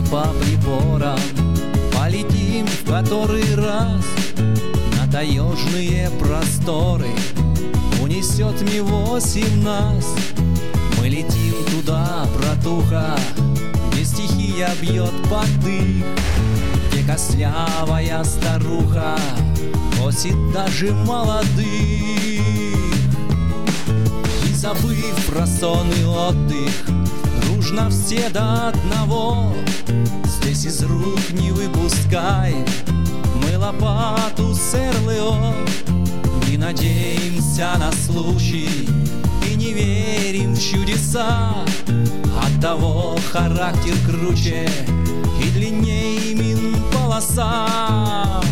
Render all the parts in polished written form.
по приборам, полетим в который раз на таежные просторы. Унесет Ми-8 нас, мы летим туда, братуха, где стихия бьет под дых, где костлявая старуха косит даже молодых. И забыв про сон и отдых, дружно все до одного, здесь из рук не выпускаем мы лопату с РЛО. Не надеемся на случай и не верим в чудеса, оттого характер круче и длиннее минполоса.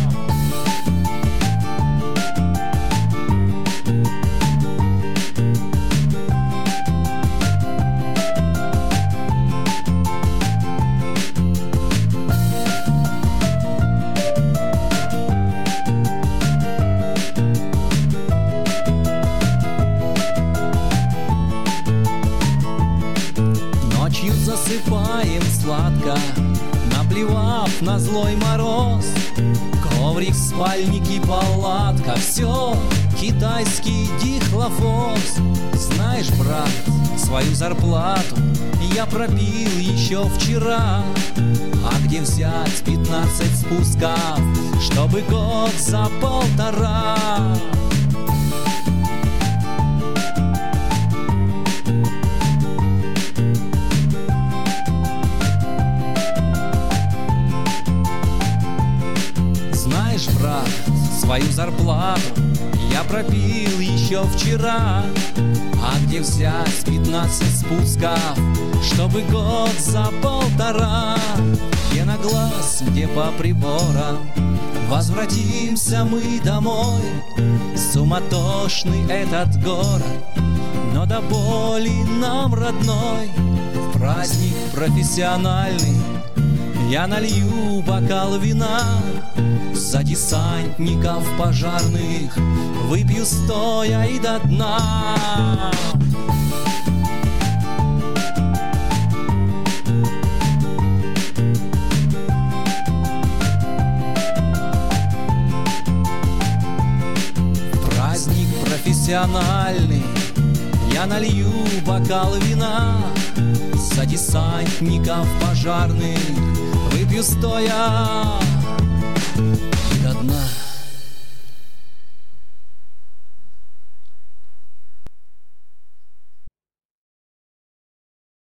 Засыпаем сладко, наплевав на злой мороз. Коврик, спальник и палатка, все китайский дихлофос. Знаешь, брат, свою зарплату я пропил еще вчера. А где взять 15 спусков, чтобы год за полтора? Брат, свою зарплату я пропил еще вчера. А где взять 15 спусков, чтобы год за полтора? Где на глаз, где по приборам, возвратимся мы домой. Суматошный этот город, но до боли нам родной. В праздник профессиональный я налью бокал вина, за десантников пожарных выпью стоя и до дна. Праздник профессиональный, я налью бокал вина, за десантников пожарных выпью стоя и до дна.